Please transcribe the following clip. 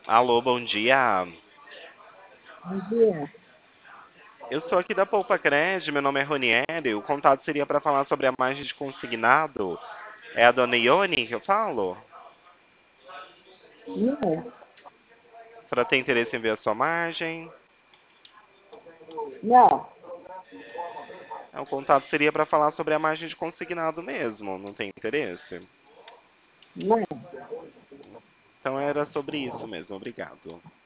Alô, bom dia. Bom dia. Eu sou aqui da Poupa Cred, meu nome é Ronieri. O contato seria para falar sobre a margem de consignado. É a dona Ione que eu falo? Não, Para ter interesse em ver a sua margem. não, O contato seria para falar sobre a margem de consignado mesmo, não tem interesse? não. Então era sobre isso mesmo, obrigado.